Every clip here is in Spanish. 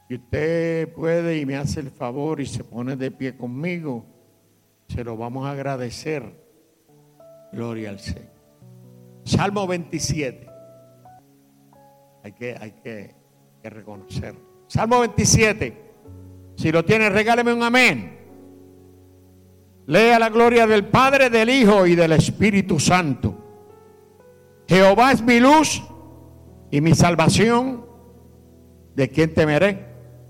Si usted puede y me hace el favor y se pone de pie conmigo, se lo vamos a agradecer. Gloria al Señor. Salmo 27. Hay que reconocer. Salmo 27. Si lo tiene, regáleme un amén. Lea la gloria del Padre, del Hijo y del Espíritu Santo. Jehová es mi luz y mi salvación. ¿De quién temeré?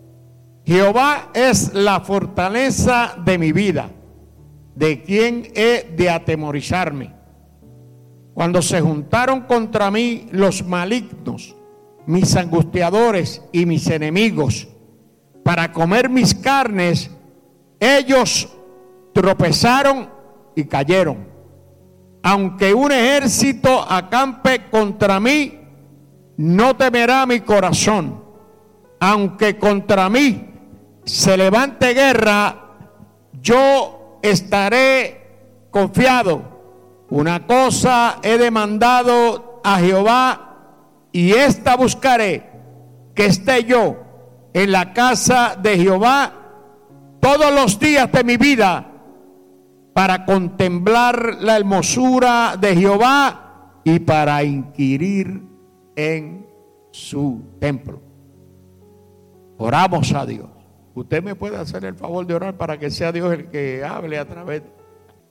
Jehová es la fortaleza de mi vida. ¿De quién he de atemorizarme? Cuando se juntaron contra mí los malignos, mis angustiadores y mis enemigos, para comer mis carnes, ellos tropezaron y cayeron. Aunque un ejército acampe contra mí, no temerá mi corazón. Aunque contra mí se levante guerra, yo estaré confiado. Una cosa he demandado a Jehová, y esta buscaré, que esté yo en la casa de Jehová todos los días de mi vida, para contemplar la hermosura de Jehová y para inquirir en su templo. Oramos a Dios. Usted me puede hacer el favor de orar para que sea Dios el que hable a través de...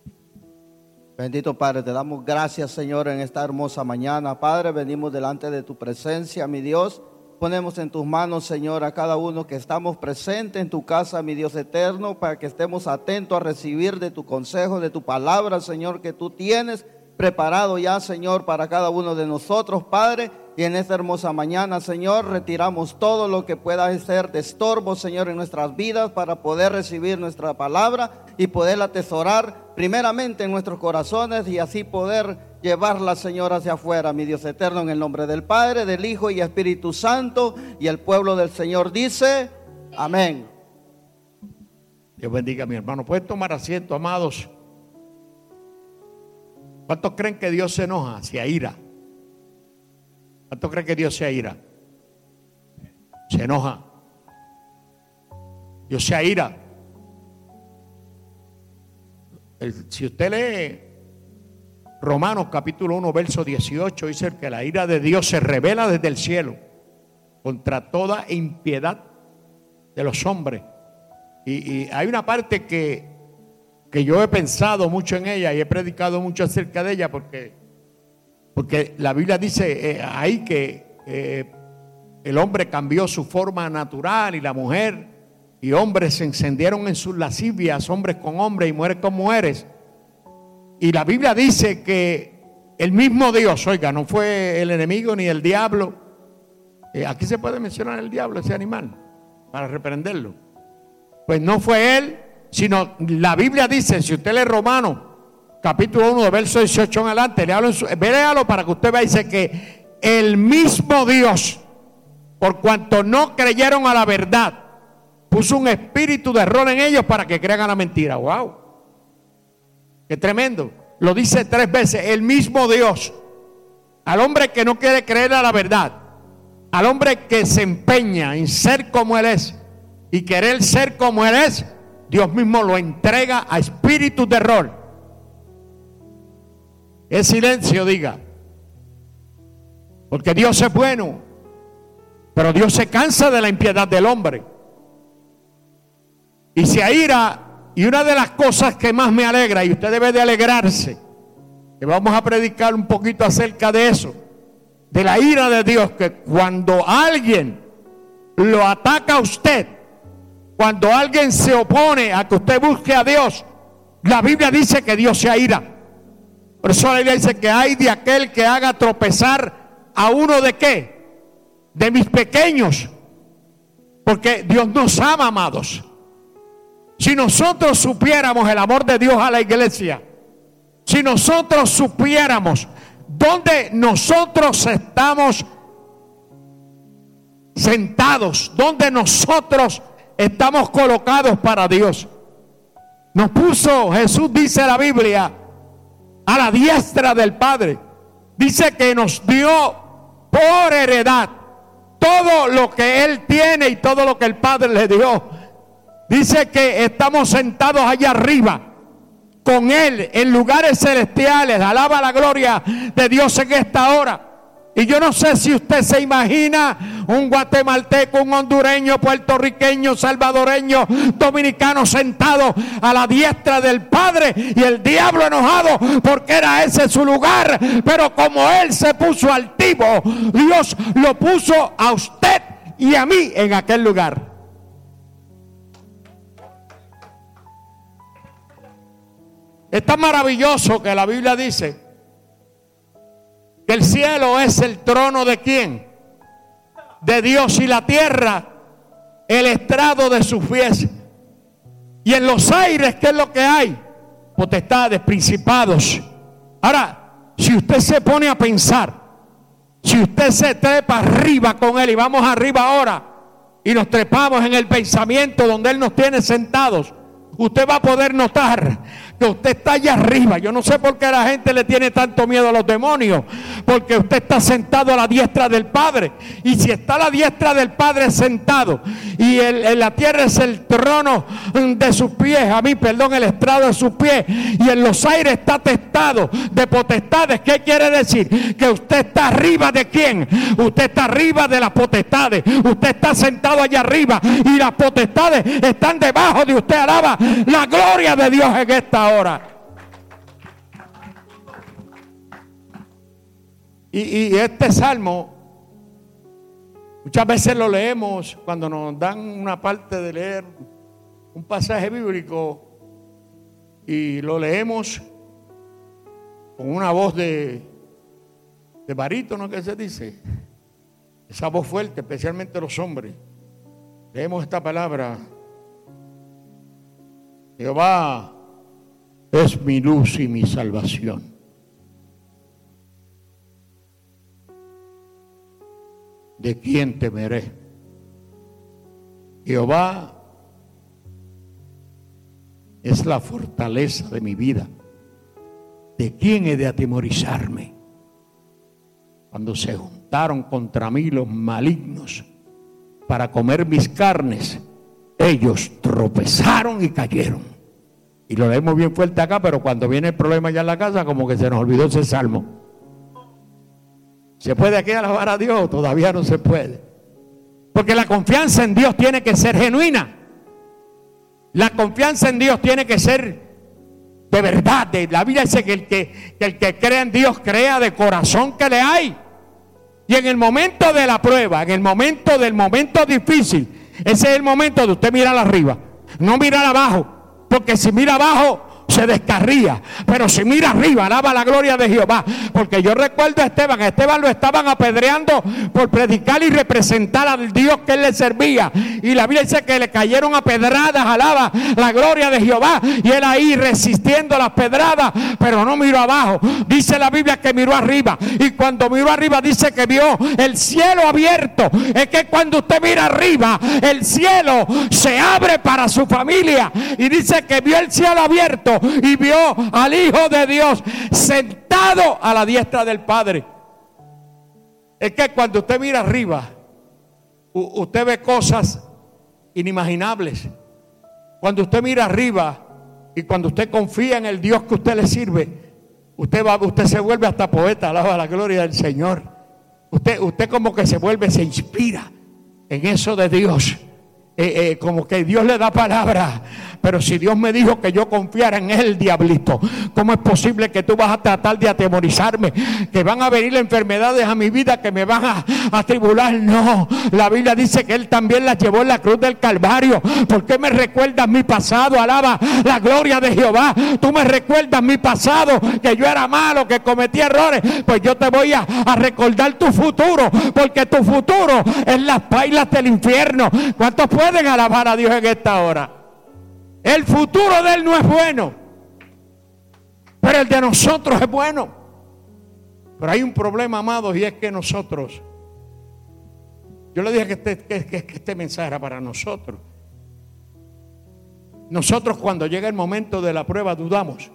Bendito Padre, te damos gracias, Señor, en esta hermosa mañana. Padre, venimos delante de tu presencia, mi Dios. Ponemos en tus manos, Señor, a cada uno que estamos presentes en tu casa, mi Dios eterno, para que estemos atentos a recibir de tu consejo, de tu palabra, Señor, que tú tienes preparado ya, Señor, para cada uno de nosotros, Padre. Y en esta hermosa mañana, Señor, retiramos todo lo que pueda ser de estorbo, Señor, en nuestras vidas, para poder recibir nuestra palabra y poderla atesorar primeramente en nuestros corazones, y así poder llevarla, Señor, hacia afuera, mi Dios eterno, en el nombre del Padre, del Hijo y Espíritu Santo. Y el pueblo del Señor dice, amén. Dios bendiga a mi hermano. Pueden tomar asiento, amados. ¿Cuántos creen que Dios se enoja, se aira? ¿Cuántos creen que Dios se aira? Se enoja. Dios se aira. Si usted lee Romanos capítulo 1 verso 18, dice que la ira de Dios se revela desde el cielo contra toda impiedad de los hombres. Y hay una parte que yo he pensado mucho en ella y he predicado mucho acerca de ella, porque la Biblia dice ahí que el hombre cambió su forma natural, y la mujer y hombres se encendieron en sus lascivias, hombres con hombres y mujeres con mujeres. Y la Biblia dice que el mismo Dios, oiga, no fue el enemigo ni el diablo. Aquí se puede mencionar el diablo, ese animal, para reprenderlo. Pues no fue él, sino la Biblia dice, si usted lee Romanos capítulo 1, verso 18 en adelante, léalo para que usted vea, dice que el mismo Dios, por cuanto no creyeron a la verdad, puso un espíritu de error en ellos para que crean a la mentira. ¡Wow! ¡Qué tremendo! Lo dice 3 veces, el mismo Dios. Al hombre que no quiere creer a la verdad, al hombre que se empeña en ser como Él es y querer ser como Él es, Dios mismo lo entrega a espíritus de error. Es silencio, diga. Porque Dios es bueno, pero Dios se cansa de la impiedad del hombre y se aira. Y una de las cosas que más me alegra, y usted debe de alegrarse, que vamos a predicar un poquito acerca de eso, de la ira de Dios, que cuando alguien lo ataca a usted, cuando alguien se opone a que usted busque a Dios, la Biblia dice que Dios se aira. Por eso la Biblia dice que hay de aquel que haga tropezar a uno de qué, de mis pequeños, porque Dios nos ama, amados. Si nosotros supiéramos el amor de Dios a la iglesia, si nosotros supiéramos dónde nosotros estamos sentados, dónde nosotros estamos colocados para Dios. Nos puso, Jesús dice la Biblia, a la diestra del Padre. Dice que nos dio por heredad todo lo que Él tiene y todo lo que el Padre le dio. Dice que estamos sentados allá arriba con Él en lugares celestiales. Alaba la gloria de Dios en esta hora. Y yo no sé si usted se imagina un guatemalteco, un hondureño, puertorriqueño, salvadoreño, dominicano sentado a la diestra del Padre y el diablo enojado porque era ese su lugar. Pero como Él se puso altivo, Dios lo puso a usted y a mí en aquel lugar. Es tan maravilloso que la Biblia dice que el cielo es el trono ¿de quién? De Dios, y la tierra el estrado de sus pies. Y en los aires, ¿qué es lo que hay? Potestades, principados. Ahora, si usted se pone a pensar, si usted se trepa arriba con Él, y vamos arriba ahora, y nos trepamos en el pensamiento donde Él nos tiene sentados, usted va a poder notar que usted está allá arriba. Yo no sé por qué la gente le tiene tanto miedo a los demonios, porque usted está sentado a la diestra del Padre. Y si está a la diestra del Padre sentado, y en la tierra es el trono de sus pies, el estrado de sus pies, y en los aires está atestado de potestades. ¿Qué quiere decir? Que usted está arriba ¿de quién? Usted está arriba de las potestades. Usted está sentado allá arriba y las potestades están debajo de usted. Alaba la gloria de Dios en esta hora. Y este salmo muchas veces lo leemos cuando nos dan una parte de leer un pasaje bíblico, y lo leemos con una voz de barítono, que se dice, esa voz fuerte, especialmente los hombres. Leemos esta palabra: Jehová es mi luz y mi salvación. ¿De quién temeré? Jehová es la fortaleza de mi vida. ¿De quién he de atemorizarme? Cuando se juntaron contra mí los malignos para comer mis carnes, ellos tropezaron y cayeron. Y lo leemos bien fuerte acá, pero cuando viene el problema ya en la casa, como que se nos olvidó ese salmo. ¿Se puede aquí alabar a Dios? Todavía no se puede. Porque la confianza en Dios tiene que ser genuina. La confianza en Dios tiene que ser de verdad. La Biblia dice que el que cree en Dios crea de corazón que le hay. Y en el momento de la prueba, en el momento del momento difícil, ese es el momento de usted mirar arriba, no mirar abajo. Porque si mira abajo se descarría, pero si mira arriba, alaba la gloria de Jehová. Porque yo recuerdo a Esteban lo estaban apedreando por predicar y representar al Dios que él le servía, y la Biblia dice que le cayeron a pedradas. Alaba la gloria de Jehová, y él ahí resistiendo las pedradas, pero no miró abajo. Dice la Biblia que miró arriba, y cuando miró arriba dice que vio el cielo abierto. Es que cuando usted mira arriba, el cielo se abre para su familia, y dice que vio el cielo abierto y vio al Hijo de Dios sentado a la diestra del Padre. Es que cuando usted mira arriba, usted ve cosas inimaginables. Cuando usted mira arriba y cuando usted confía en el Dios que usted le sirve, usted se vuelve hasta poeta. Alaba la gloria del Señor. Usted como que se inspira en eso de Dios. Como que Dios le da palabra. Pero si Dios me dijo que yo confiara en Él, diablito, ¿cómo es posible que tú vas a tratar de atemorizarme? Que van a venir enfermedades a mi vida que me van a atribular. No, la Biblia dice que Él también las llevó en la cruz del Calvario. ¿Por qué me recuerdas mi pasado? Alaba la gloria de Jehová. Tú me recuerdas mi pasado, que yo era malo, que cometí errores. Pues yo te voy a recordar tu futuro, porque tu futuro es las pailas del infierno. ¿Cuántos pueden alabar a Dios en esta hora? El futuro de Él no es bueno, pero el de nosotros es bueno. Pero hay un problema, amados, y es que nosotros, yo le dije que este mensaje era para nosotros. Nosotros, cuando llega el momento de la prueba, dudamos.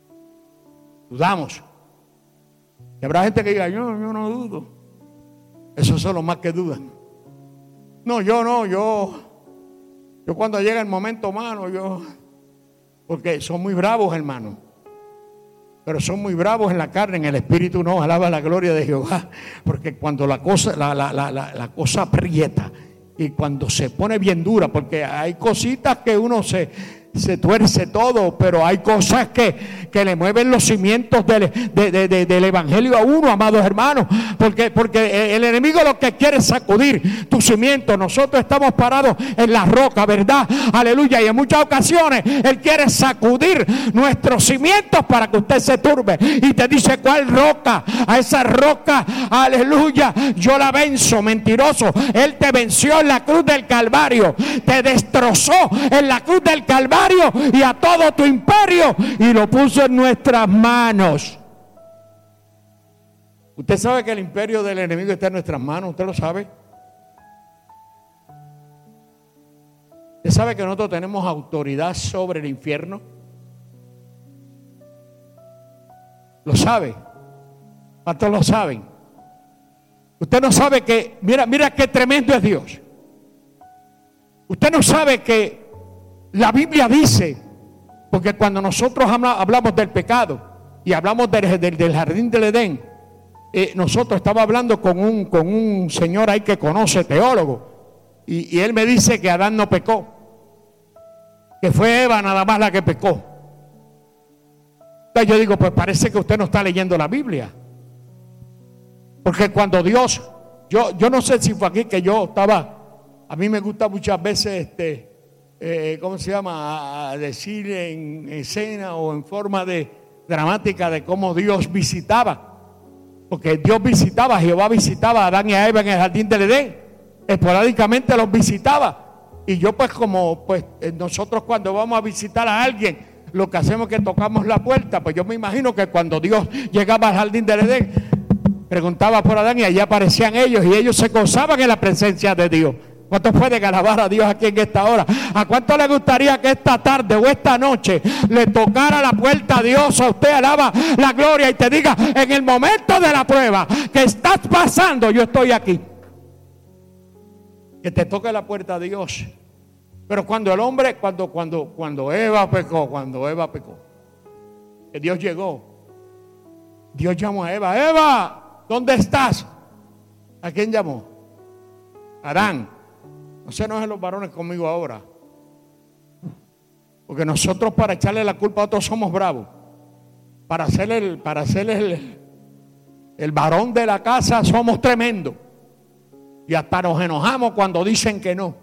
Y habrá gente que diga, yo no dudo. Esos son los más que dudan. No, yo cuando llega el momento, hermano, porque son muy bravos, hermano. Pero son muy bravos en la carne, en el espíritu no. Alaba la gloria de Jehová. Porque cuando la cosa aprieta y cuando se pone bien dura, porque hay cositas que uno se tuerce todo, pero hay cosas que le mueven los cimientos del evangelio a uno, amados hermanos, porque el enemigo lo que quiere es sacudir tu cimiento. Nosotros estamos parados en la roca, ¿verdad? Aleluya. Y en muchas ocasiones él quiere sacudir nuestros cimientos para que usted se turbe y te dice: ¿cuál roca? A esa roca, aleluya, yo la venzo. Mentiroso, él te venció en la cruz del Calvario, te destrozó en la cruz del Calvario y a todo tu imperio, y lo puso en nuestras manos. Usted sabe que el imperio del enemigo está en nuestras manos. Usted lo sabe. Usted sabe que nosotros tenemos autoridad sobre el infierno. ¿Lo sabe? ¿Cuántos lo saben? Usted no sabe que, mira qué tremendo es Dios. Usted no sabe que la Biblia dice, porque cuando nosotros hablamos del pecado y hablamos del jardín del Edén, nosotros estaba hablando con un señor ahí que conoce, teólogo, y él me dice que Adán no pecó, que fue Eva nada más la que pecó. Entonces yo digo, pues parece que usted no está leyendo la Biblia, porque cuando Dios, yo no sé si fue aquí que yo estaba, a mí me gusta muchas veces ¿cómo se llama? A decir en escena o en forma de dramática de cómo Dios visitaba. Porque Dios visitaba, Jehová visitaba a Adán y a Eva en el jardín del Edén. Esporádicamente los visitaba. Y yo nosotros cuando vamos a visitar a alguien, lo que hacemos es que tocamos la puerta. Pues yo me imagino que cuando Dios llegaba al jardín del Edén, preguntaba por Adán y allí aparecían ellos y ellos se gozaban en la presencia de Dios. ¿Cuántos pueden alabar a Dios aquí en esta hora? ¿A cuánto le gustaría que esta tarde o esta noche le tocara la puerta a Dios, a usted? Alaba la gloria y te diga: en el momento de la prueba que estás pasando, yo estoy aquí. Que te toque la puerta a Dios. Pero cuando el hombre, cuando Eva pecó, que Dios llegó, Dios llamó a Eva: Eva, ¿dónde estás? ¿A quién llamó? Adán. No se enojen los varones conmigo ahora, porque nosotros para echarle la culpa a otros somos bravos. Para ser el varón de la casa somos tremendos, y hasta nos enojamos cuando dicen que no.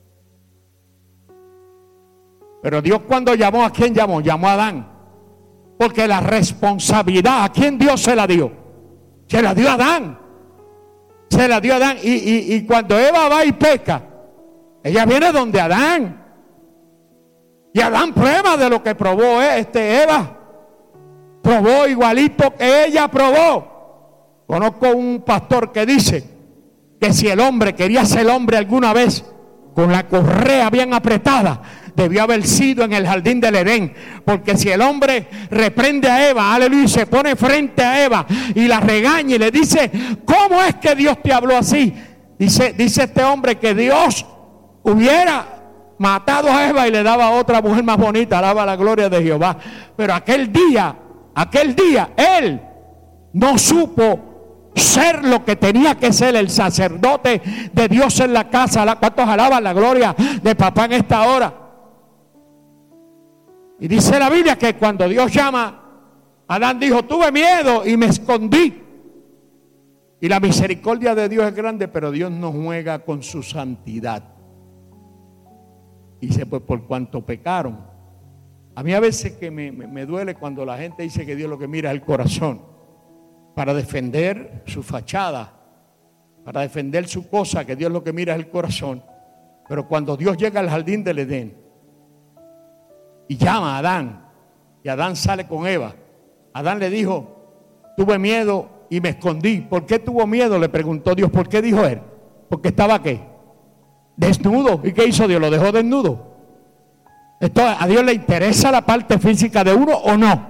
Pero Dios, cuando llamó, ¿a quién llamó? Llamó a Adán, porque la responsabilidad, ¿a quién Dios se la dio? Se la dio a Adán. Se la dio a Adán. Y cuando Eva va y peca, ella viene donde Adán. Y Adán prueba de lo que probó Eva. Probó igualito que ella probó. Conozco un pastor que dice que si el hombre quería ser hombre alguna vez, con la correa bien apretada, debió haber sido en el jardín del Edén. Porque si el hombre reprende a Eva, aleluya, y se pone frente a Eva y la regaña y le dice: ¿cómo es que Dios te habló así? Dice este hombre que Dios hubiera matado a Eva y le daba a otra mujer más bonita. Alaba la gloria de Jehová. Pero aquel día él no supo ser lo que tenía que ser, el sacerdote de Dios en la casa. ¿Cuántos alaban la gloria de papá en esta hora? Y dice la Biblia que cuando Dios llama, Adán dijo: tuve miedo y me escondí. Y la misericordia de Dios es grande, pero Dios no juega con su santidad. Dice: pues por cuanto pecaron. A mí a veces que me duele cuando la gente dice que Dios lo que mira es el corazón, para defender su fachada, para defender su cosa, que Dios lo que mira es el corazón. Pero cuando Dios llega al jardín del Edén y llama a Adán, y Adán sale con Eva, Adán le dijo: tuve miedo y me escondí. ¿Por qué tuvo miedo?, le preguntó Dios. ¿Por qué dijo él? Porque estaba ¿qué? Desnudo. ¿Y qué hizo Dios? Lo dejó desnudo. Entonces, ¿a Dios le interesa la parte física de uno o no?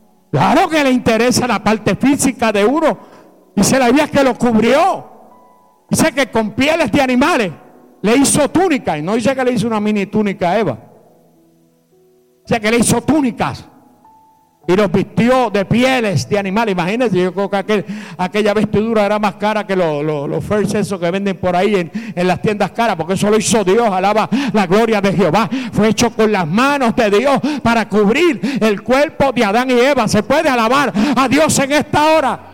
Claro que le interesa la parte física de uno. Dice la Biblia que lo cubrió. Dice que con pieles de animales le hizo túnica. Y no dice que le hizo una mini túnica a Eva. Dice que le hizo túnicas y los vistió de pieles de animales. Imagínense, yo creo que aquella vestidura era más cara que los furs esos que venden por ahí en las tiendas caras, porque eso lo hizo Dios. Alaba la gloria de Jehová. Fue hecho con las manos de Dios para cubrir el cuerpo de Adán y Eva. Se puede alabar a Dios en esta hora.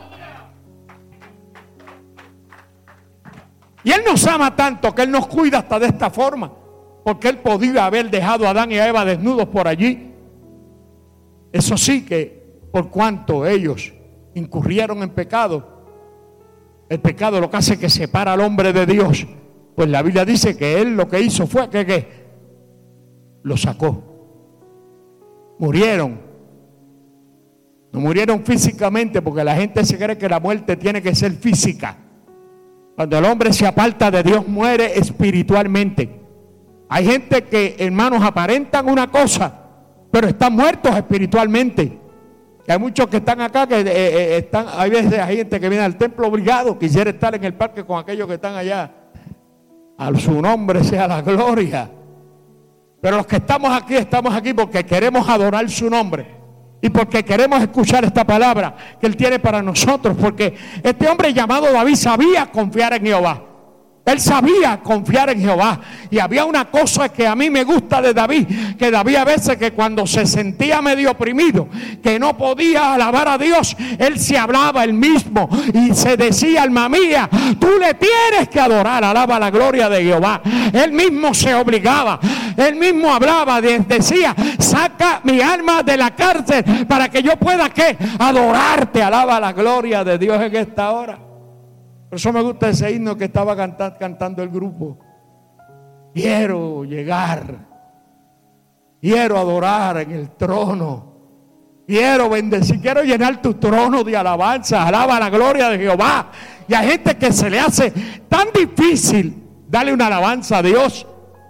Y Él nos ama tanto que Él nos cuida hasta de esta forma, porque Él podía haber dejado a Adán y a Eva desnudos por allí. Eso sí, que por cuanto ellos incurrieron en pecado, el pecado lo que hace es que separa al hombre de Dios. Pues la Biblia dice que Él lo que hizo fue que lo sacó. Murieron. No murieron físicamente, porque la gente se cree que la muerte tiene que ser física. Cuando el hombre se aparta de Dios, muere espiritualmente. Hay gente que, hermanos, aparentan una cosa, pero están muertos espiritualmente. Hay muchos que están acá, que están, hay veces hay gente que viene al templo obligado, quisiera estar en el parque con aquellos que están allá. A su nombre sea la gloria. Pero los que estamos aquí porque queremos adorar su nombre. Y porque queremos escuchar esta palabra que Él tiene para nosotros. Porque este hombre llamado David sabía confiar en Jehová. Él sabía confiar en Jehová. Y había una cosa que a mí me gusta de David, que David a veces, que cuando se sentía medio oprimido, que no podía alabar a Dios, él se hablaba él mismo y se decía: alma mía, tú le tienes que adorar. Alaba la gloria de Jehová. Él mismo se obligaba, él mismo hablaba, decía: saca mi alma de la cárcel para que yo pueda ¿qué? Adorarte. Alaba la gloria de Dios en esta hora. Por eso me gusta ese himno que estaba cantando el grupo. Quiero llegar, quiero adorar en el trono, quiero bendecir, quiero llenar tu trono de alabanza. Alaba la gloria de Jehová. Y hay gente que se le hace tan difícil darle una alabanza a Dios.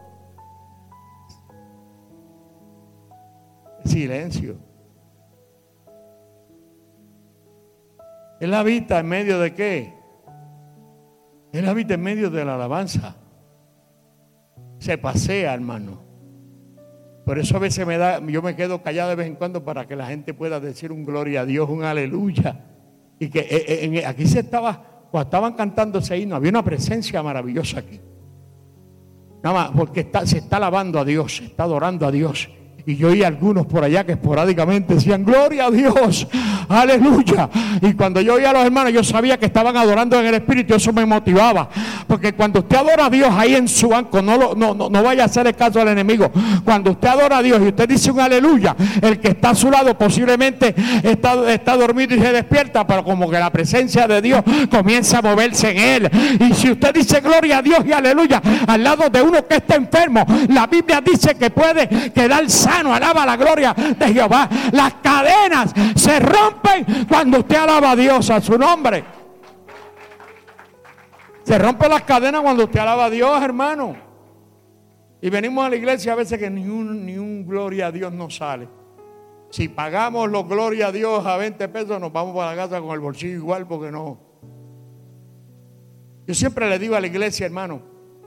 Silencio. Él habita en medio de ¿qué? Él habita en medio de la alabanza. Se pasea, hermano. Por eso a veces yo me quedo callado de vez en cuando para que la gente pueda decir un gloria a Dios, un aleluya. Y que aquí cuando estaban cantando ese himno, había una presencia maravillosa aquí. Nada más, porque se está alabando a Dios, se está adorando a Dios. Y yo oí algunos por allá que esporádicamente decían: gloria a Dios, aleluya. Y cuando yo oía a los hermanos, yo sabía que estaban adorando en el Espíritu. Eso me motivaba. Porque cuando usted adora a Dios ahí en su banco, no vaya a hacer el caso al enemigo. Cuando usted adora a Dios y usted dice un aleluya, el que está a su lado posiblemente está dormido y se despierta, pero como que la presencia de Dios comienza a moverse en él. Y si usted dice gloria a Dios y aleluya al lado de uno que está enfermo, la Biblia dice que puede quedar sano. Alaba la gloria de Jehová. Las cadenas se rompen cuando usted alaba a Dios, a su nombre. Se rompen las cadenas cuando usted alaba a Dios, hermano. Y venimos a la iglesia a veces que ni un gloria a Dios nos sale. Si pagamos los gloria a Dios a 20 pesos, nos vamos para la casa con el bolsillo igual, porque no. Yo siempre le digo a la iglesia, hermano,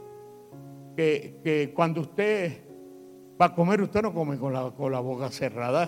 que cuando usted va a comer, usted no come con la boca cerrada.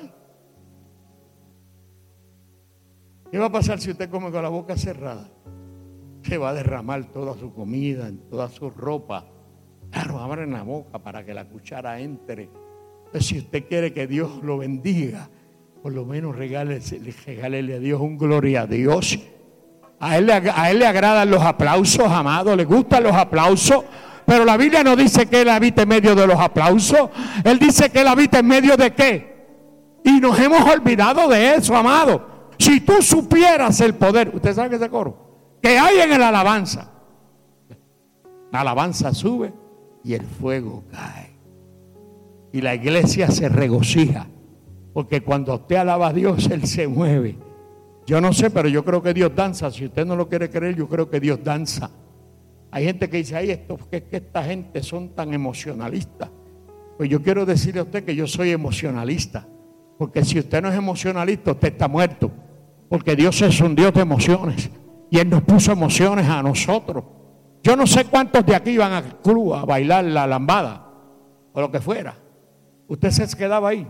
¿Qué va a pasar si usted come con la boca cerrada? Se va a derramar toda su comida, en toda su ropa. Claro, abren la boca para que la cuchara entre. Entonces, si usted quiere que Dios lo bendiga, por lo menos regálele a Dios un gloria a Dios. A él le agradan los aplausos, amados. ¿Le gustan los aplausos? Pero la Biblia no dice que Él habita en medio de los aplausos. Él dice que Él habita en medio de ¿qué? Y nos hemos olvidado de eso, amado. Si tú supieras el poder, ¿usted sabe que ese coro? Que hay en la alabanza. La alabanza sube y el fuego cae. Y la iglesia se regocija. Porque cuando usted alaba a Dios, Él se mueve. Yo no sé, pero yo creo que Dios danza. Si usted no lo quiere creer, yo creo que Dios danza. Hay gente que dice: ay, que esta gente son tan emocionalistas. Pues yo quiero decirle a usted que yo soy emocionalista. Porque si usted no es emocionalista, usted está muerto. Porque Dios es un Dios de emociones. Y Él nos puso emociones a nosotros. Yo no sé cuántos de aquí iban al club a bailar la lambada o lo que fuera. Usted se quedaba ahí.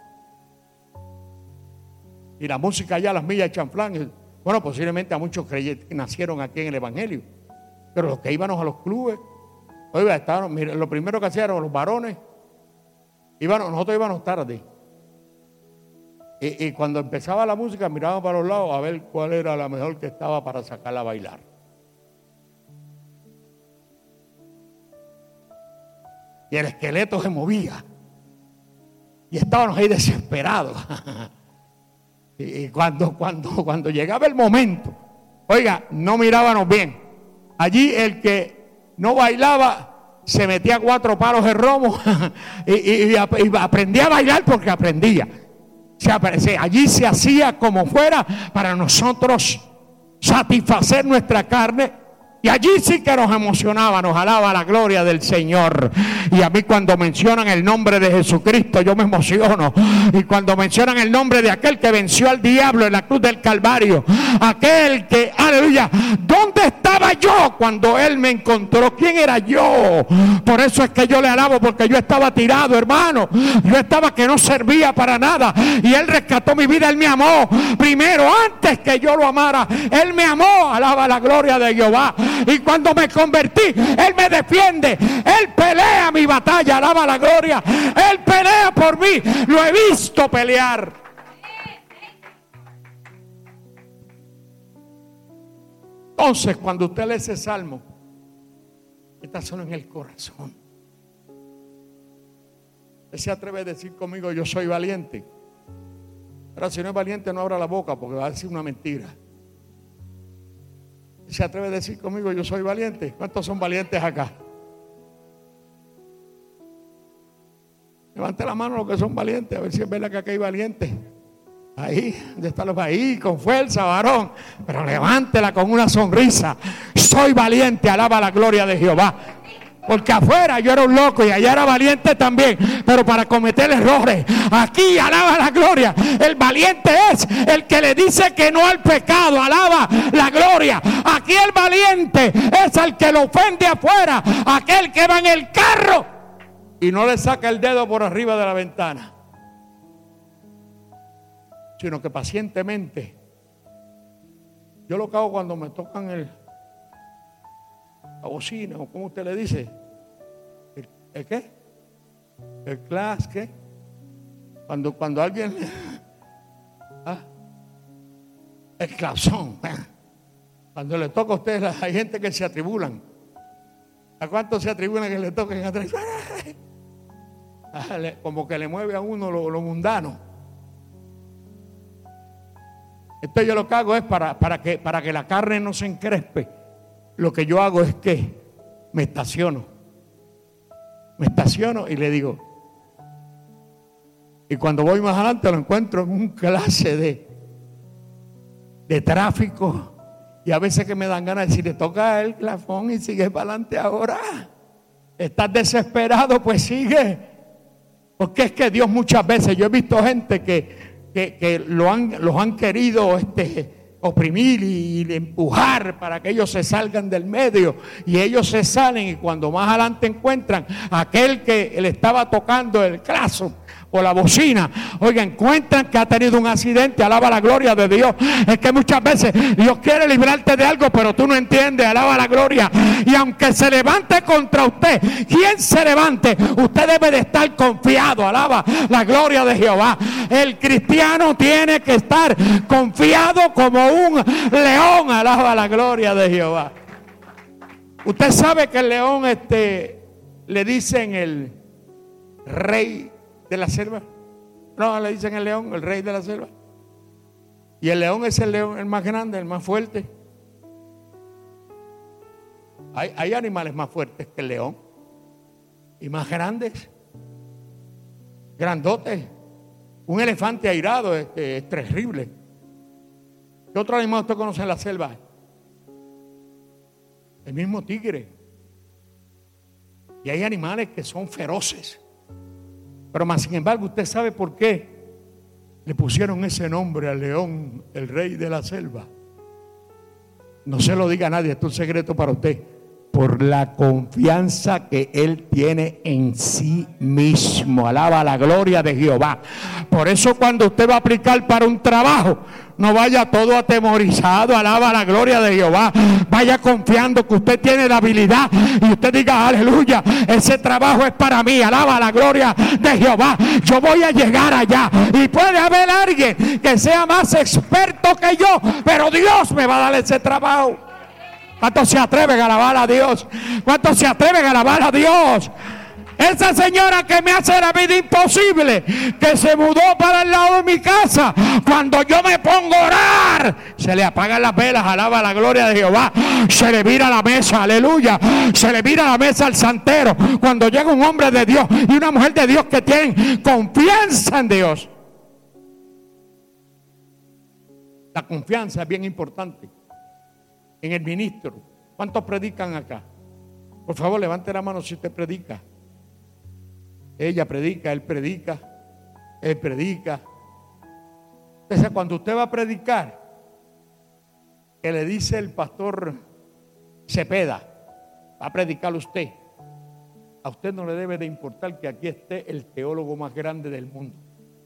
Y la música allá, las millas de chanflán. Bueno, posiblemente a muchos creyentes que nacieron aquí en el Evangelio. Pero los que íbamos a los clubes, oiga, mire, lo primero que hacían los varones, nosotros íbamos tarde. Y cuando empezaba la música, mirábamos para los lados a ver cuál era la mejor que estaba para sacarla a bailar. Y el esqueleto se movía. Y estábamos ahí desesperados. Y cuando llegaba el momento, oiga, no mirábamos bien. Allí el que no bailaba se metía 4 palos de romo y aprendía a bailar porque aprendía. Allí se hacía como fuera para nosotros satisfacer nuestra carne. Y allí sí que nos emocionaba, nos alaba la gloria del Señor. Y a mí cuando mencionan el nombre de Jesucristo, yo me emociono. Y cuando mencionan el nombre de aquel que venció al diablo en la cruz del Calvario, aquel que, aleluya, ¿dónde estaba yo cuando Él me encontró? ¿Quién era yo? Por eso es que yo le alabo, porque yo estaba tirado, hermano. Yo estaba que no servía para nada. Y Él rescató mi vida, Él me amó primero, antes que yo lo amara. Él me amó, alaba la gloria de Jehová. Y cuando me convertí, Él me defiende. Él pelea mi batalla, alaba la gloria. Él pelea por mí, lo he visto pelear. Entonces, cuando usted lee ese salmo, está solo en el corazón. Usted se atreve a decir conmigo, yo soy valiente. Ahora, si no es valiente, no abra la boca porque va a decir una mentira. ¿Se atreve a decir conmigo, yo soy valiente? ¿Cuántos son valientes acá? Levante la mano los que son valientes, a ver si es verdad que acá hay valientes. Ahí, ¿dónde están los ahí? Con fuerza, varón. Pero levántela con una sonrisa. Soy valiente, alaba la gloria de Jehová. Porque afuera yo era un loco y allá era valiente también, pero para cometer errores. Aquí alaba la gloria. El valiente es el que le dice que no al pecado, alaba la gloria. Aquí el valiente es el que lo ofende afuera, aquel que va en el carro y no le saca el dedo por arriba de la ventana, sino que pacientemente. Yo lo que hago cuando me tocan la bocina, o como usted le dice, ¿el qué? El class, ¿qué? Cuando alguien, el claxon, cuando le toca a usted, hay gente que se atribulan. ¿A cuántos se atribulan que le toquen atrás? Como que le mueve a uno lo mundano. Entonces yo lo que hago es para que la carne no se encrespe. Lo que yo hago es que me estaciono y le digo, y cuando voy más adelante lo encuentro en un clase de tráfico, y a veces que me dan ganas de decir, le toca el clafón y sigue para adelante ahora. ¿Estás desesperado? Pues sigue. Porque es que Dios muchas veces, yo he visto gente que los han querido oprimir y empujar para que ellos se salgan del medio, y ellos se salen, y cuando más adelante encuentran aquel que le estaba tocando el claxon o la bocina, oiga, encuentran que ha tenido un accidente, alaba la gloria de Dios. Es que muchas veces Dios quiere librarte de algo, pero tú no entiendes, alaba la gloria. Y aunque se levante contra usted, quien se levante, usted debe de estar confiado, alaba la gloria de Jehová. El cristiano tiene que estar confiado como un león, alaba la gloria de Jehová. Usted sabe que el león le dicen el rey de la selva. No, le dicen el león, el rey de la selva. Y el león es el león, el más grande, el más fuerte. Hay animales más fuertes que el león y más grandes, grandotes. Un elefante airado es terrible. ¿Qué otro animal usted conoce en la selva? El mismo tigre. Y hay animales que son feroces. Pero más sin embargo, usted sabe por qué le pusieron ese nombre al león, el rey de la selva. No se lo diga a nadie, esto es un secreto para usted. por la confianza que él tiene en sí mismo. Alaba la gloria de Jehová. Por eso cuando usted va a aplicar para un trabajo, no vaya todo atemorizado. Alaba la gloria de Jehová. Vaya confiando que usted tiene la habilidad y usted diga: aleluya, ese trabajo es para mí. Alaba la gloria de Jehová. Yo voy a llegar allá. Y puede haber alguien que sea más experto que yo, pero Dios me va a dar ese trabajo. ¿Cuántos se atreven a alabar a Dios? ¿Cuántos se atreven a alabar a Dios? Esa señora que me hace la vida imposible, que se mudó para el lado de mi casa, cuando yo me pongo a orar, se le apagan las velas. Alaba la gloria de Jehová. Se le vira la mesa, aleluya. Se le vira la mesa al santero. Cuando llega un hombre de Dios y una mujer de Dios que tienen confianza en Dios. La confianza es bien importante en el ministro. ¿Cuántos predican acá? Por favor, levante la mano si usted predica. Ella predica, él predica, él predica. Entonces, cuando usted va a predicar, que le dice el pastor Cepeda, va a predicar usted, a usted no le debe de importar que aquí esté el teólogo más grande del mundo,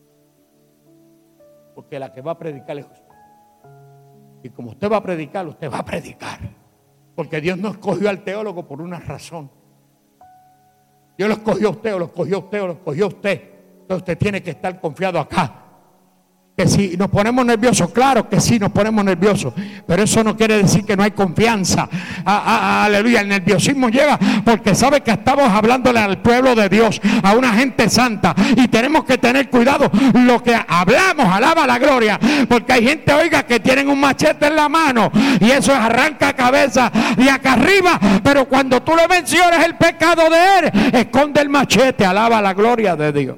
porque la que va a predicar es usted. Y como usted va a predicar, usted va a predicar. Porque Dios no escogió al teólogo por una razón. Dios lo escogió a usted, o lo escogió a usted, o lo escogió a usted. Entonces usted tiene que estar confiado acá. Que si nos ponemos nerviosos, claro que sí nos ponemos nerviosos, pero eso no quiere decir que no hay confianza. Aleluya, el nerviosismo llega porque sabe que estamos hablándole al pueblo de Dios, a una gente santa, y tenemos que tener cuidado lo que hablamos. Alaba la gloria, porque hay gente, oiga, que tienen un machete en la mano y eso arranca cabeza de acá arriba, pero cuando tú le mencionas el pecado de él, esconde el machete. Alaba la gloria de Dios.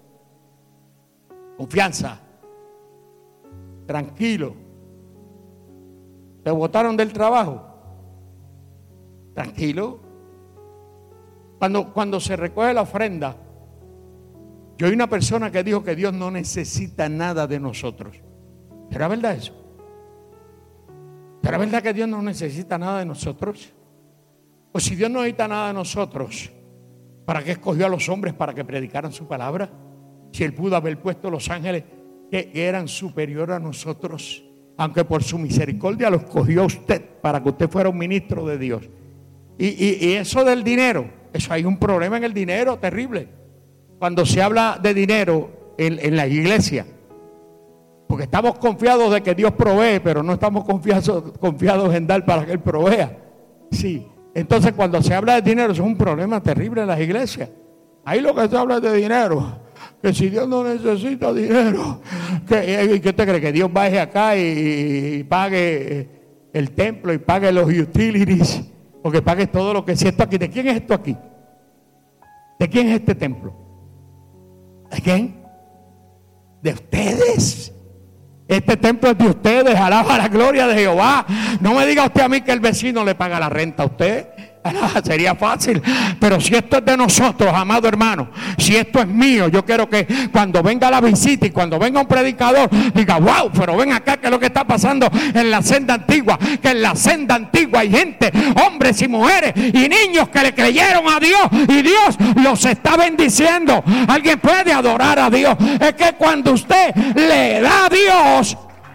Confianza. Tranquilo. ¿Te botaron del trabajo? Tranquilo. Cuando se recoge la ofrenda, yo oí una persona que dijo que Dios no necesita nada de nosotros. ¿Será verdad eso? ¿Será verdad que Dios no necesita nada de nosotros? Pues si Dios no necesita nada de nosotros, ¿para qué escogió a los hombres para que predicaran su palabra? Si Él pudo haber puesto los ángeles que eran superiores a nosotros, aunque por su misericordia los cogió a usted para que usted fuera un ministro de Dios. Y eso del dinero, eso hay un problema en el dinero terrible. Cuando se habla de dinero en la iglesia, porque estamos confiados de que Dios provee, pero no estamos confiados en dar para que Él provea. Sí, entonces cuando se habla de dinero, eso es un problema terrible en las iglesias. Ahí lo que se habla es de dinero. Que si Dios no necesita dinero, ¿qué usted cree? Que Dios baje acá y pague el templo y pague los utilities, o que pague todo lo que es esto aquí. ¿De quién es esto aquí? ¿De quién es este templo? ¿De quién? De ustedes. Este templo es de ustedes. Alaba la gloria de Jehová. No me diga usted a mí que el vecino le paga la renta a usted. Sería fácil, pero si esto es de nosotros, amado hermano, si esto es mío, yo quiero que cuando venga la visita y cuando venga un predicador diga: wow, pero ven acá, que es lo que está pasando en la senda antigua. Que en la senda antigua hay gente, hombres y mujeres y niños que le creyeron a Dios y Dios los está bendiciendo. Alguien puede adorar a Dios. Es que cuando usted le da a Dios.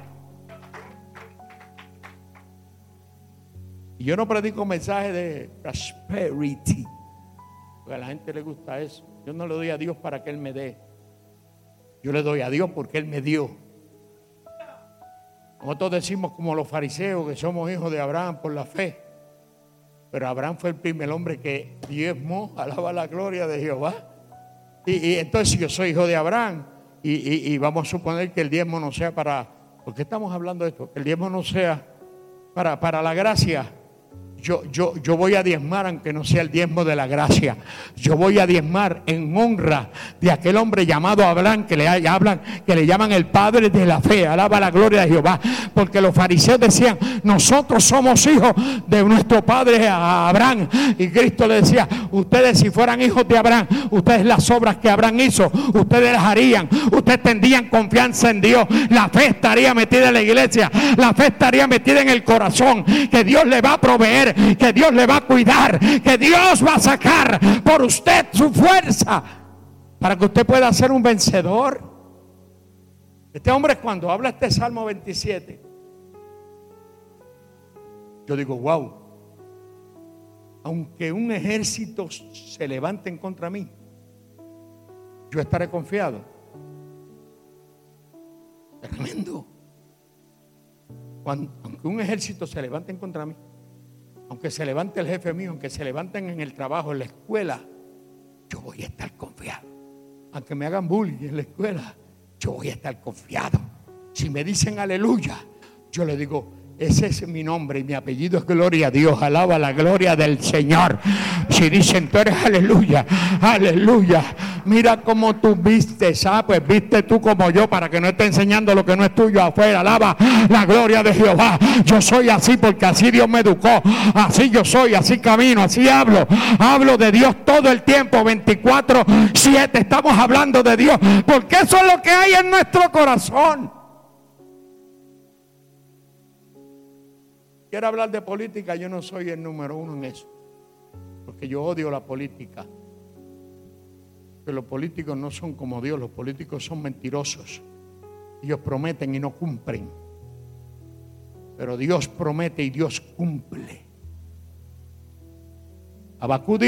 Yo no predico mensajes de prosperity, porque a la gente le gusta eso. Yo no le doy a Dios para que Él me dé. Yo le doy a Dios porque Él me dio. Nosotros decimos como los fariseos que somos hijos de Abraham por la fe. Pero Abraham fue el primer hombre que diezmó. Alaba la gloria de Jehová. Y entonces si yo soy hijo de Abraham y vamos a suponer que el diezmo no sea para... ¿Por qué estamos hablando de esto? Que el diezmo no sea para la gracia. Yo voy a diezmar aunque no sea el diezmo de la gracia. Yo voy a diezmar en honra de aquel hombre llamado Abraham, que le llaman el padre de la fe. Alaba la gloria de Jehová. Porque los fariseos decían: nosotros somos hijos de nuestro padre Abraham. Y Cristo le decía: ustedes, si fueran hijos de Abraham, ustedes las obras que Abraham hizo, ustedes las harían. Ustedes tendrían confianza en Dios. La fe estaría metida en la iglesia. La fe estaría metida en el corazón, que Dios le va a proveer. que Dios le va a cuidar, que Dios va a sacar por usted su fuerza para que usted pueda ser un vencedor. Este hombre, cuando habla este Salmo 27, yo digo, wow, aunque un ejército se levante en contra mí, yo estaré confiado. Tremendo. Aunque un ejército se levante en contra mí, aunque se levante el jefe mío, aunque se levanten en el trabajo, en la escuela, yo voy a estar confiado. Aunque me hagan bullying en la escuela, yo voy a estar confiado. Si me dicen aleluya, yo le digo, ese es mi nombre y mi apellido es gloria a Dios. Alaba la gloria del Señor. Si dicen tú eres aleluya, aleluya, mira cómo tú vistes. Pues viste tú como yo, para que no esté enseñando lo que no es tuyo afuera. Alaba la gloria de Jehová. Yo soy así porque así Dios me educó. Así yo soy, así camino, así hablo. Hablo de Dios todo el tiempo, 24/7. Estamos hablando de Dios porque eso es lo que hay en nuestro corazón. Quiero hablar de política, yo no soy el número uno en eso, porque yo odio la política. Que los políticos no son como Dios, los políticos son mentirosos. Ellos prometen y no cumplen. Pero Dios promete y Dios cumple. Habacuc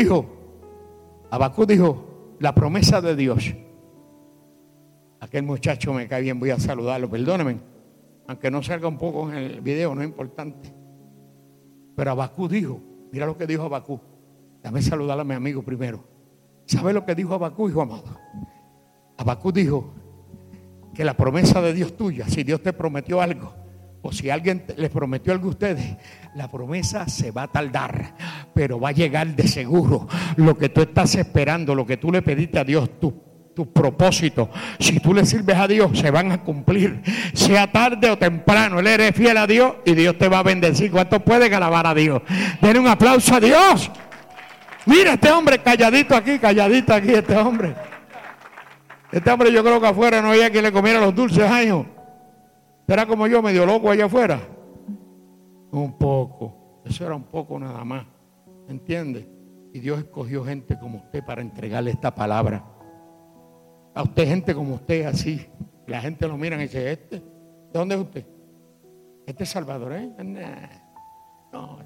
dijo, la promesa de Dios. Aquel muchacho me cae bien, voy a saludarlo, perdónenme, aunque no salga un poco en el video, no es importante. Pero Habacuc dijo, mira lo que dijo Habacuc. Déjame saludar a mi amigo primero. ¿Sabe lo que dijo Habacuc, hijo amado? Habacuc dijo que la promesa de Dios tuya, si Dios te prometió algo, o si alguien les prometió algo a ustedes, la promesa se va a tardar, pero va a llegar de seguro. Lo que tú estás esperando, lo que tú le pediste a Dios, tus propósitos, si tú le sirves a Dios, se van a cumplir, sea tarde o temprano. Él eres fiel a Dios y Dios te va a bendecir. ¿Cuántos pueden alabar a Dios? Denle un aplauso a Dios. Mira este hombre calladito aquí, este hombre. Este hombre, yo creo que afuera no había quien le comiera los dulces años. Era como yo, medio loco allá afuera. Un poco, eso era un poco nada más, ¿entiende? Y Dios escogió gente como usted para entregarle esta palabra. A usted, gente como usted, así. La gente lo mira y dice, ¿de dónde es usted? ¿Este es salvadoreño? No,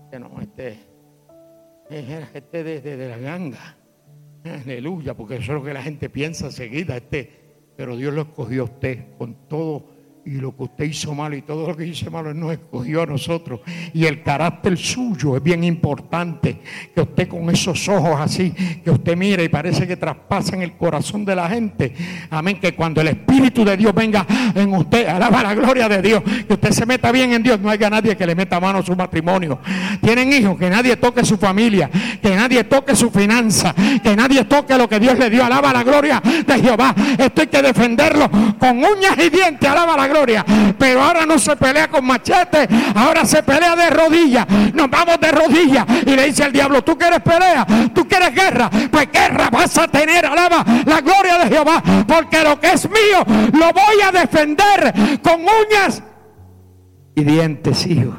este de la ganga. Aleluya, porque eso es lo que la gente piensa seguida. Pero Dios lo escogió a usted con todo. Y lo que usted hizo malo y todo lo que hizo malo, Él nos escogió a nosotros. Y el carácter suyo es bien importante. Que usted con esos ojos así, que usted mira y parece que traspasan el corazón de la gente. Amén. Que cuando el Espíritu de Dios venga en usted, alaba la gloria de Dios. Que usted se meta bien en Dios. No haya nadie que le meta mano a su matrimonio. Tienen hijos, que nadie toque su familia. Que nadie toque su finanza. Que nadie toque lo que Dios le dio. Alaba la gloria de Jehová. Esto hay que defenderlo con uñas y dientes. Alaba la gloria. Pero ahora no se pelea con machete, ahora se pelea de rodillas. Nos vamos de rodillas y le dice al diablo, ¿tú quieres pelea? ¿Tú quieres guerra? Pues guerra vas a tener. Alaba la gloria de Jehová, porque lo que es mío lo voy a defender con uñas y dientes, hijo.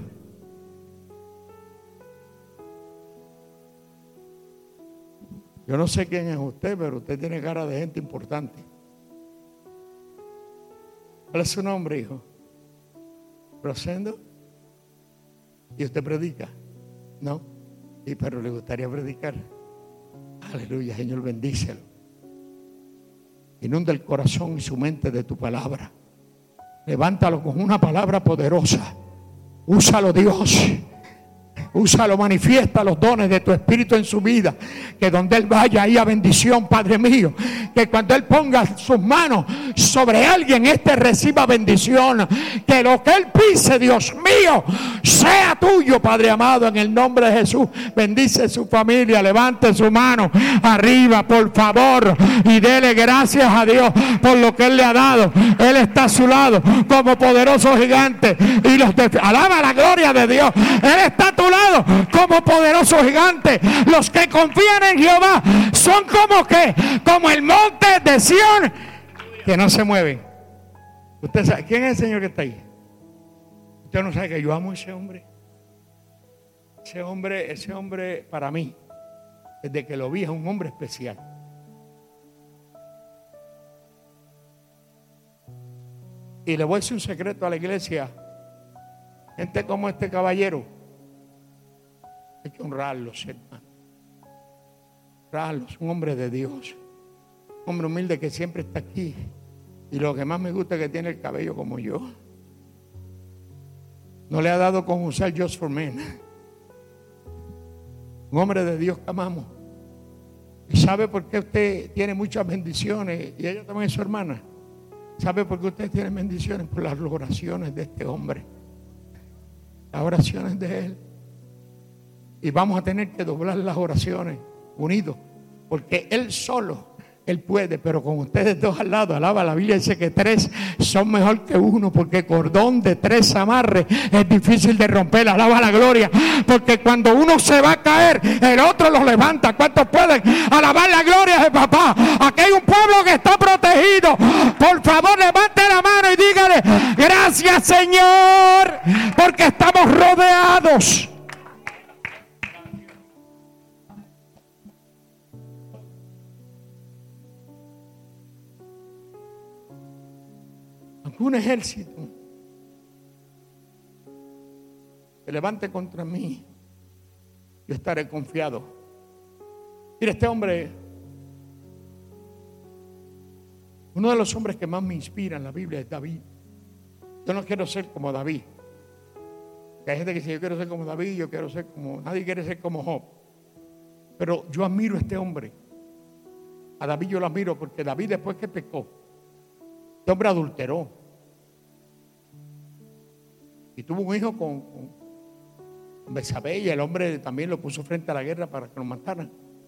Yo no sé quién es usted, pero usted tiene cara de gente importante. ¿Cuál es su nombre, hijo? ¿Rosendo? ¿Y usted predica? ¿No? Sí, pero le gustaría predicar. Aleluya, Señor, bendícelo. Inunda el corazón y su mente de tu palabra. Levántalo con una palabra poderosa. Úsalo, Dios. Úsalo, manifiesta los dones de tu Espíritu en su vida. Que donde Él vaya haya bendición, Padre mío. Que cuando Él ponga sus manos sobre alguien, reciba bendición. Que lo que Él pise, Dios mío, sea tuyo, Padre amado, en el nombre de Jesús. Bendice su familia, levante su mano arriba, por favor, y dele gracias a Dios por lo que Él le ha dado. Él está a su lado como poderoso gigante y alaba la gloria de Dios. Él está a tu lado como poderoso gigante. Los que confían en Jehová son como el monte de Sión, que no se mueven. Usted sabe quién es el Señor que está ahí. Usted no sabe que yo amo a ese hombre. Ese hombre para mí, desde que lo vi, es un hombre especial. Y le voy a decir un secreto a la iglesia. Gente como este caballero, hay que honrarlos, hermano. Honrarlos, un hombre de Dios. Un hombre humilde que siempre está aquí. Y lo que más me gusta es que tiene el cabello como yo. No le ha dado con usar Just for Men. Un hombre de Dios que amamos. ¿Y sabe por qué usted tiene muchas bendiciones? Y ella también es su hermana. ¿Sabe por qué usted tiene bendiciones? Por las oraciones de este hombre. Las oraciones de él. Y vamos a tener que doblar las oraciones unidos. Porque él solo, él puede, pero con ustedes dos al lado, alaba, la Biblia dice que 3 son mejor que 1, porque cordón de 3 amarres es difícil de romper, alaba la gloria, porque cuando uno se va a caer, el otro lo levanta. ¿Cuántos pueden alabar la gloria de papá? Aquí hay un pueblo que está protegido. Por favor, levante la mano y dígale, gracias Señor, porque estamos rodeados. Un ejército se levante contra mí, yo estaré confiado. Mira, este hombre, uno de los hombres que más me inspira en la Biblia es David. Yo no quiero ser como David. Hay gente que dice, yo quiero ser como David, yo quiero ser como... Nadie quiere ser como Job. Pero yo admiro a este hombre. A David yo lo admiro porque David, después que pecó, este hombre adulteró. Y tuvo un hijo con Betsabé, y el hombre también lo puso frente a la guerra para que lo mataran.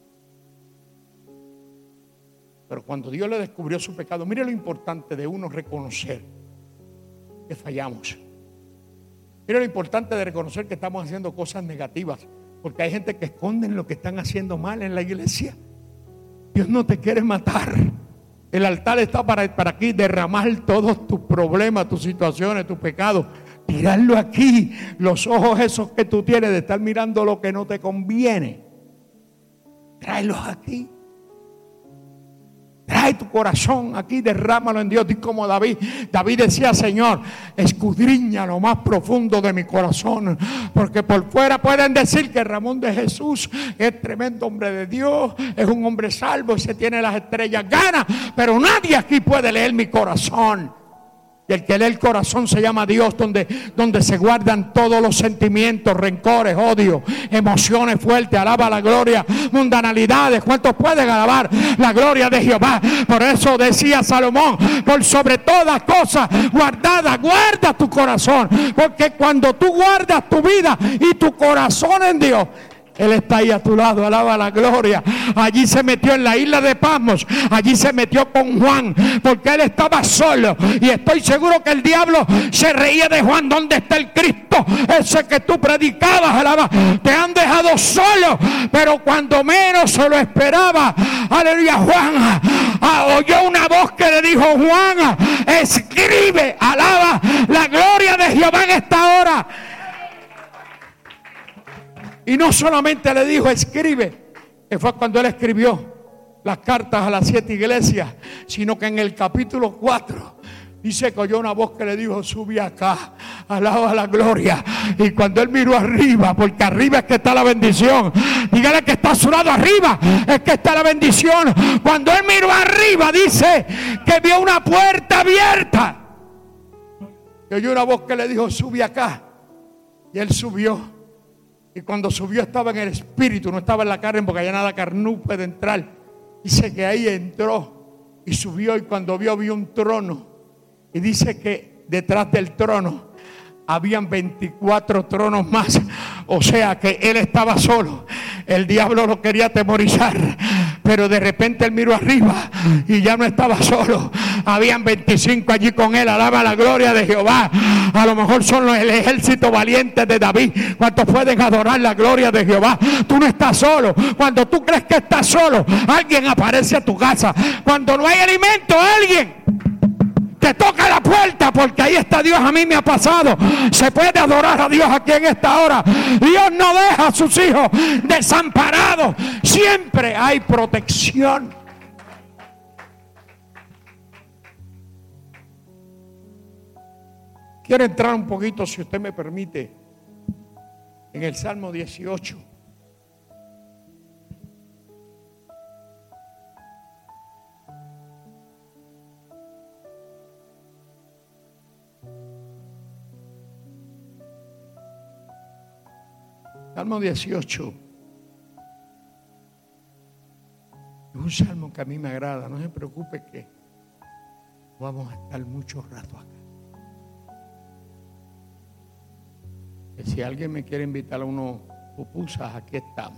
Pero cuando Dios le descubrió su pecado, mire lo importante de uno reconocer que fallamos. Mire lo importante de reconocer que estamos haciendo cosas negativas, porque hay gente que esconde lo que están haciendo mal en la iglesia. Dios no te quiere matar. El altar está para aquí derramar todos tus problemas, tus situaciones, tus pecados. Tirarlo aquí, los ojos esos que tú tienes de estar mirando lo que no te conviene. Tráelos aquí. Trae tu corazón aquí, derrámalo en Dios. Y como David decía, Señor, escudriña lo más profundo de mi corazón, porque por fuera pueden decir que Ramón de Jesús es tremendo hombre de Dios, es un hombre salvo y se tiene las estrellas ganas, pero nadie aquí puede leer mi corazón. Y el que lee el corazón se llama Dios, donde se guardan todos los sentimientos, rencores, odios, emociones fuertes. Alaba la gloria, mundanalidades. ¿Cuántos pueden alabar la gloria de Jehová? Por eso decía Salomón, por sobre todas cosas guarda tu corazón, porque cuando tú guardas tu vida y tu corazón en Dios, Él está ahí a tu lado, alaba la gloria. Allí se metió en la isla de Patmos, allí se metió con Juan, porque él estaba solo. Y estoy seguro que el diablo se reía de Juan. ¿Dónde está el Cristo? Ese que tú predicabas, alaba. Te han dejado solo, pero cuando menos se lo esperaba, aleluya, Juan oyó una voz que le dijo, Juan, escribe, alaba la gloria de Jehová en esta hora. Y no solamente le dijo escribe, que fue cuando él escribió las cartas a las 7 iglesias, sino que en el capítulo 4 dice que oyó una voz que le dijo, sube acá, alaba la gloria. Y cuando él miró arriba, porque arriba es que está la bendición, dígale que está a su lado, arriba es que está la bendición. Cuando él miró arriba, dice que vio una puerta abierta y oyó una voz que le dijo, sube acá. Y él subió. Y cuando subió estaba en el espíritu, no estaba en la carne, porque allá nada carnú puede entrar. Dice que ahí entró y subió, y cuando vio un trono. Y dice que detrás del trono habían 24 tronos más. O sea que él estaba solo. El diablo lo quería atemorizar, pero de repente él miró arriba y ya no estaba solo. Habían 25 allí con él. Alaba la gloria de Jehová. A lo mejor son el ejército valiente de David. ¿Cuántos pueden adorar la gloria de Jehová? Tú no estás solo. Cuando tú crees que estás solo, alguien aparece a tu casa. Cuando no hay alimento, alguien Te toca la puerta porque ahí está Dios. A mí me ha pasado. Se puede adorar a Dios aquí en esta hora. Dios no deja a sus hijos desamparados. Siempre hay protección. Quiero entrar un poquito, si usted me permite, en el Salmo 18. Salmo 18. Es un salmo que a mí me agrada. No se preocupe que vamos a estar mucho rato acá. Que si alguien me quiere invitar a unos pupusas, aquí estamos.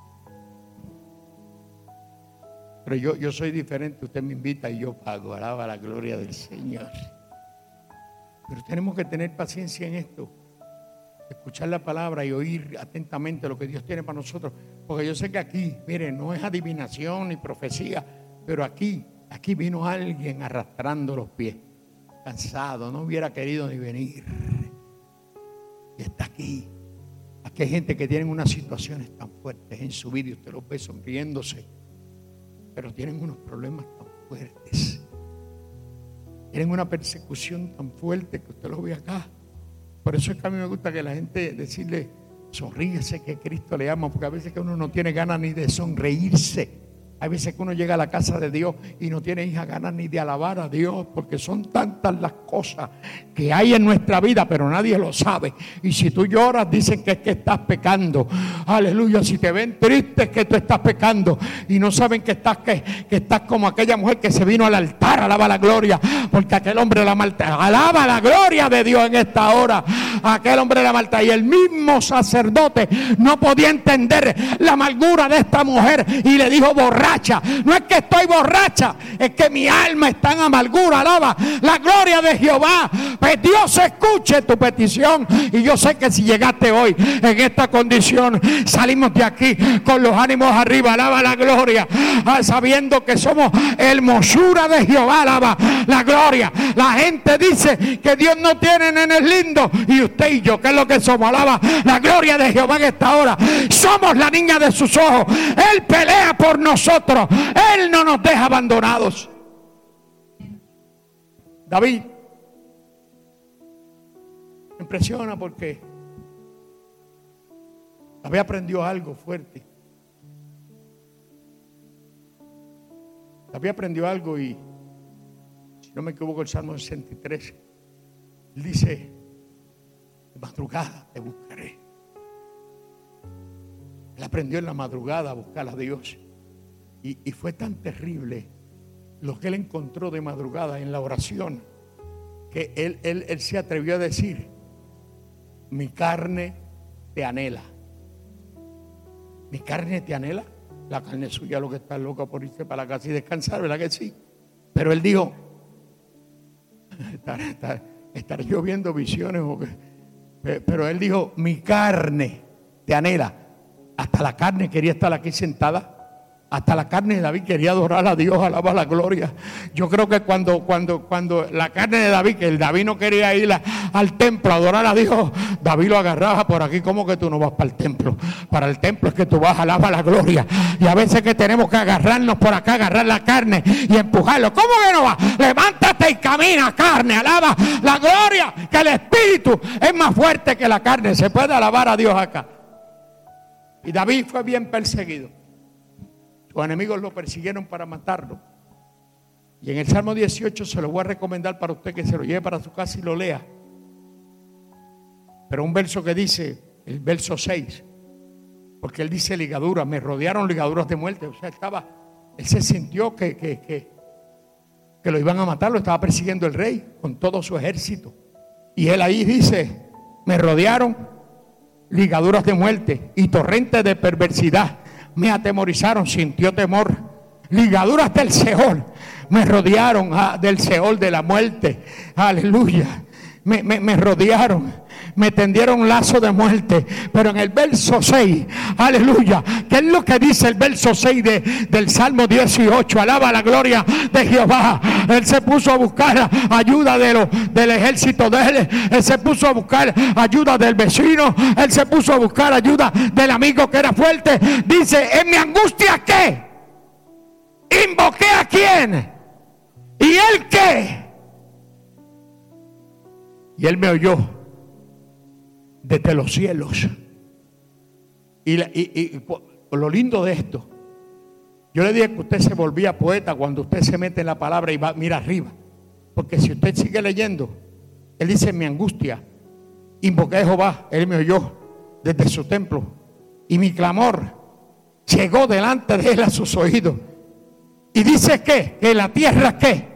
Pero yo soy diferente. Usted me invita y yo pago. Alaba la gloria del Señor. Pero tenemos que tener paciencia en esto. Escuchar la palabra y oír atentamente lo que Dios tiene para nosotros. Porque yo sé que aquí, mire, no es adivinación ni profecía, pero aquí vino alguien arrastrando los pies, cansado, no hubiera querido ni venir. Y está aquí. Aquí hay gente que tienen unas situaciones tan fuertes en su vida y usted los ve sonriéndose, pero tienen unos problemas tan fuertes. Tienen una persecución tan fuerte que usted los ve acá. Por eso es que a mí me gusta que la gente decirle, sonríese que Cristo le ama, porque a veces que uno no tiene ganas ni de sonreírse. Hay veces que uno llega a la casa de Dios y no tiene ganas ni de alabar a Dios, porque son tantas las cosas que hay en nuestra vida, pero nadie lo sabe. Y si tú lloras, dicen que es que estás pecando. Aleluya. Si te ven triste, es que tú estás pecando. Y no saben que estás como aquella mujer que se vino al altar. Alaba la gloria, porque aquel hombre la maltrata. Alaba la gloria de Dios en esta hora. Aquel hombre la maltrata. Y el mismo sacerdote no podía entender la amargura de esta mujer y le dijo, borracha. No es que estoy borracha, es que mi alma está en amargura. Alaba la gloria de Jehová. Pues Dios escuche tu petición. Y yo sé que si llegaste hoy en esta condición, salimos de aquí con los ánimos arriba. Alaba la gloria, sabiendo que somos hermosura de Jehová. Alaba la gloria. La gente dice que Dios no tiene nenes lindos, y usted y yo, ¿qué es lo que somos? Alaba la gloria de Jehová en esta hora. Somos la niña de sus ojos. Él pelea por nosotros. Él no nos deja abandonados. David me impresiona porque David aprendió algo fuerte. David aprendió algo y, si no me equivoco, el Salmo 63, él dice, de madrugada te buscaré. Él aprendió en la madrugada a buscar a Dios. Y fue tan terrible lo que él encontró de madrugada en la oración, que él se atrevió a decir, mi carne te anhela. Mi carne te anhela. La carne suya lo que está loca por irse para la casa y descansar, ¿verdad que sí? Pero él dijo, estaré yo viendo visiones o qué. Pero él dijo, mi carne te anhela. Hasta la carne quería estar aquí sentada. Hasta la carne de David quería adorar a Dios, alaba la gloria. Yo creo que cuando la carne de David, que el David no quería ir al templo a adorar a Dios, David lo agarraba por aquí. ¿Cómo que tú no vas para el templo? Para el templo es que tú vas, alaba la gloria. Y a veces que tenemos que agarrarnos por acá, agarrar la carne y empujarlo. ¿Cómo que no vas? Levántate y camina, carne, alaba la gloria, que el espíritu es más fuerte que la carne. Se puede alabar a Dios acá. Y David fue bien perseguido. Los enemigos lo persiguieron para matarlo. Y en el Salmo 18 se lo voy a recomendar para usted que se lo lleve para su casa y lo lea. Pero un verso que dice, el verso 6, porque él dice ligaduras, me rodearon ligaduras de muerte. O sea, él se sintió que lo iban a matar, lo estaba persiguiendo el rey con todo su ejército. Y él ahí dice, me rodearon ligaduras de muerte y torrentes de perversidad. Me atemorizaron, sintió temor. Ligaduras del Seol me rodearon, del Seol de la muerte. Aleluya. Me rodearon, me tendieron lazo de muerte. Pero en el verso 6, aleluya, ¿qué es lo que dice el verso 6 del Salmo 18? Alaba la gloria de Jehová. Él se puso a buscar ayuda del ejército de él. Él se puso a buscar ayuda del vecino. Él se puso a buscar ayuda del amigo que era fuerte. Dice, en mi angustia, ¿qué? ¿Invoqué a quién? ¿Y él qué? Y él me oyó desde los cielos. Y por lo lindo de esto, yo le dije que usted se volvía poeta cuando usted se mete en la palabra y va, mira arriba. Porque si usted sigue leyendo, él dice, en mi angustia invoqué a Jehová, él me oyó desde su templo, y mi clamor llegó delante de él a sus oídos. Y dice que la tierra, ¿qué?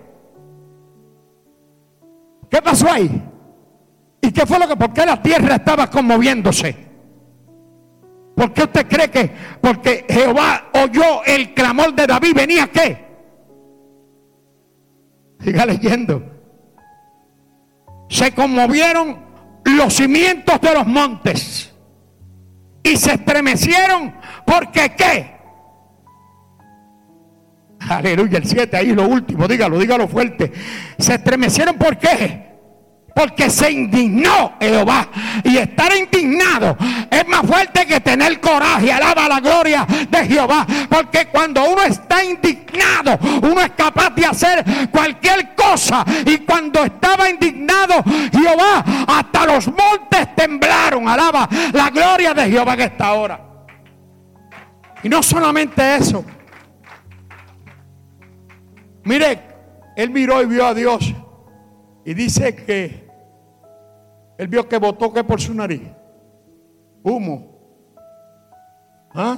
¿Qué pasó ahí? ¿Y qué fue lo que? ¿Por qué la tierra estaba conmoviéndose? ¿Por qué usted cree que? Porque Jehová oyó el clamor de David. ¿Venía qué? Siga leyendo. Se conmovieron los cimientos de los montes y se estremecieron. ¿Porque qué? Aleluya, el 7, ahí lo último, dígalo fuerte. Se estremecieron, ¿por qué? Porque se indignó Jehová. Y estar indignado es más fuerte que tener coraje. Alaba la gloria de Jehová. Porque cuando uno está indignado, uno es capaz de hacer cualquier cosa. Y cuando estaba indignado Jehová, hasta los montes temblaron. Alaba la gloria de Jehová en esta hora. Y no solamente eso. Mire, él miró y vio a Dios. Y dice que él vio que botó que por su nariz humo. ¿Ah?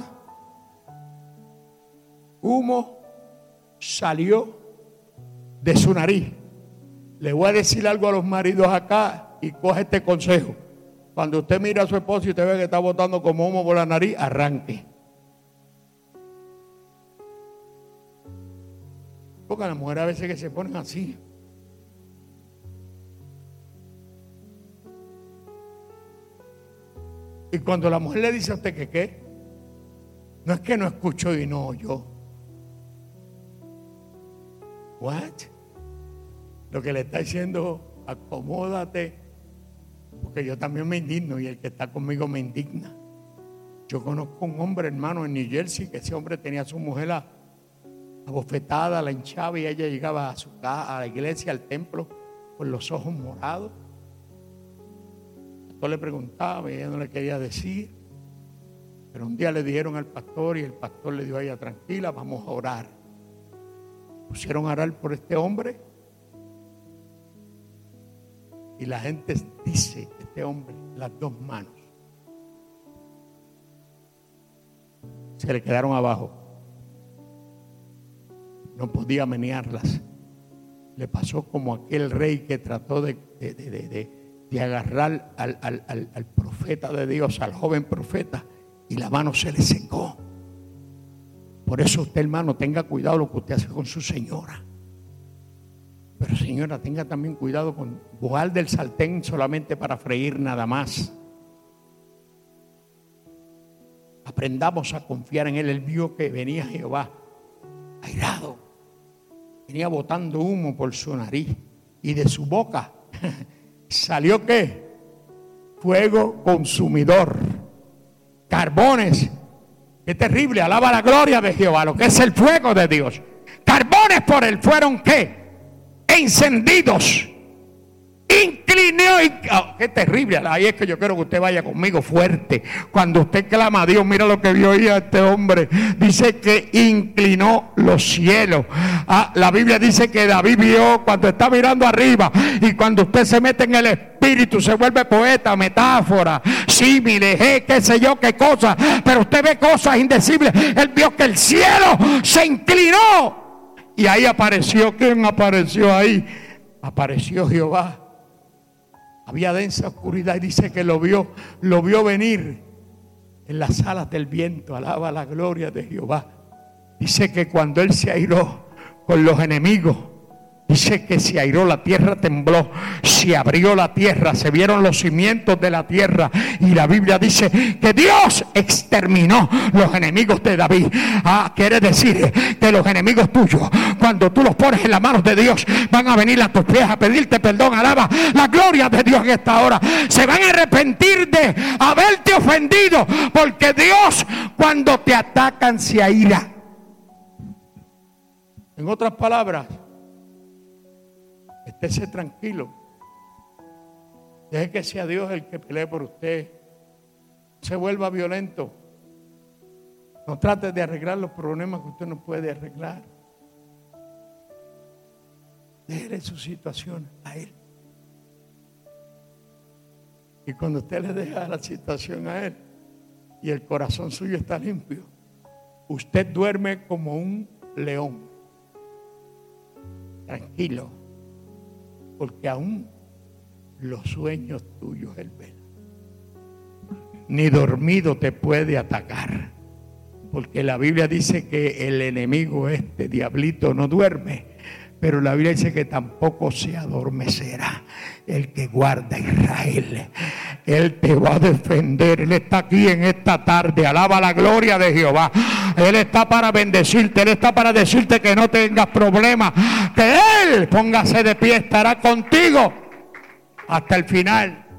Humo salió de su nariz. Le voy a decir algo a los maridos acá y coge este consejo. Cuando usted mira a su esposo y usted ve que está botando como humo por la nariz, arranque. Porque las mujeres a veces que se ponen así. Y cuando la mujer le dice a usted que qué, no es que no escuchó y no oyó. What? Lo que le está diciendo, acomódate, porque yo también me indigno y el que está conmigo me indigna. Yo conozco un hombre, hermano, en New Jersey, que ese hombre tenía a su mujer abofetada, la hinchaba y ella llegaba a su casa, a la iglesia, al templo, con los ojos morados. El pastor le preguntaba y ella no le quería decir. Pero un día le dijeron al pastor y el pastor le dijo a ella, tranquila, vamos a orar. Pusieron a orar por este hombre. Y la gente dice, este hombre, las dos manos se le quedaron abajo. No podía menearlas. Le pasó como aquel rey que trató de agarrar al profeta de Dios, al joven profeta, y la mano se le secó. Por eso usted, hermano, tenga cuidado lo que usted hace con su señora. Pero señora, tenga también cuidado con guardar del sartén solamente para freír nada más. Aprendamos a confiar en él. Él vio que venía Jehová airado, venía botando humo por su nariz y de su boca salió ¿qué? Fuego consumidor, carbones. Qué terrible, alaba la gloria de Jehová, lo que es el fuego de Dios. Carbones por él fueron ¿qué? Encendidos. Inclinó y qué terrible. Ahí es que yo quiero que usted vaya conmigo fuerte. Cuando usted clama a Dios, mira lo que vio ahí a este hombre. Dice que inclinó los cielos. La Biblia dice que David vio cuando está mirando arriba. Y cuando usted se mete en el espíritu, se vuelve poeta, metáfora, símile, qué sé yo, qué cosa. Pero usted ve cosas indecibles. Él vio que el cielo se inclinó. Y ahí apareció, ¿quién apareció ahí? Apareció Jehová. Había densa oscuridad y dice que lo vio venir en las alas del viento. Alaba la gloria de Jehová. Dice que cuando él se airó con los enemigos, Dice que se airó, la tierra tembló, se abrió la tierra, se vieron los cimientos de la tierra. Y la Biblia dice que Dios exterminó los enemigos de David. Quiere decir que los enemigos tuyos, cuando tú los pones en las manos de Dios, van a venir a tus pies a pedirte perdón. Alaba la gloria de Dios en esta hora. Se van a arrepentir de haberte ofendido, porque Dios, cuando te atacan, se aira. En otras palabras, estése tranquilo. Deje que sea Dios el que pelee por usted. No se vuelva violento. No trate de arreglar los problemas que usted no puede arreglar. Déjele su situación a Él. Y cuando usted le deja la situación a Él y el corazón suyo está limpio, usted duerme como un león. Tranquilo. Porque aún los sueños tuyos Él vela. Ni dormido te puede atacar. Porque la Biblia dice que el enemigo diablito, no duerme. Pero la Biblia dice que tampoco se adormecerá el que guarda a Israel. Él te va a defender. Él está aquí en esta tarde. Alaba la gloria de Jehová. Él está para bendecirte. Él está para decirte que no tengas problemas. Que Él, póngase de pie, estará contigo hasta el final.